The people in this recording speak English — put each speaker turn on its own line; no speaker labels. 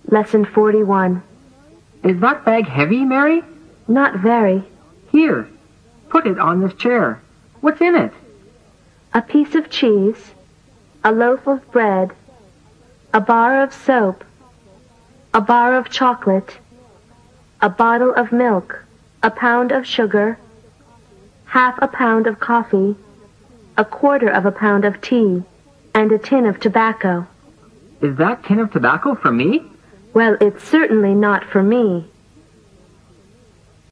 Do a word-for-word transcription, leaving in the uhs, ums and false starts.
Lesson forty-one.
Is that bag heavy, Mary?
Not very.
Here, put it on this chair. What's in it?
A piece of cheese, a loaf of bread, a bar of soap, a bar of chocolate, a bottle of milk, a pound of sugar, half a pound of coffee, a quarter of a pound of tea, and a tin of tobacco.
Is that tin of tobacco for me?
Well, it's certainly not for me.